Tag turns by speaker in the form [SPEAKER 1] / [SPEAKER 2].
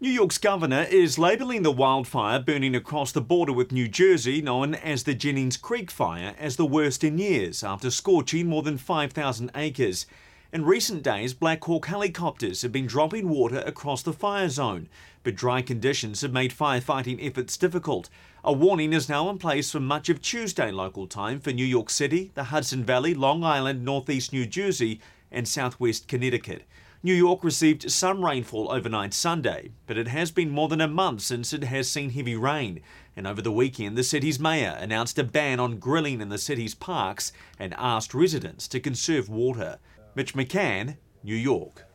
[SPEAKER 1] New York's governor is labelling the wildfire burning across the border with New Jersey, known as the Jennings Creek Fire, as the worst in years after scorching more than 5,000 acres. In recent days, Black Hawk helicopters have been dropping water across the fire zone, but dry conditions have made firefighting efforts difficult. A warning is now in place for much of Tuesday local time for New York City, the Hudson Valley, Long Island, Northeast New Jersey and Southwest Connecticut. New York received some rainfall overnight Sunday, but it has been more than a month since it has seen heavy rain. And over the weekend, the city's mayor announced a ban on grilling in the city's parks and asked residents to conserve water. Mitch McCann, New York.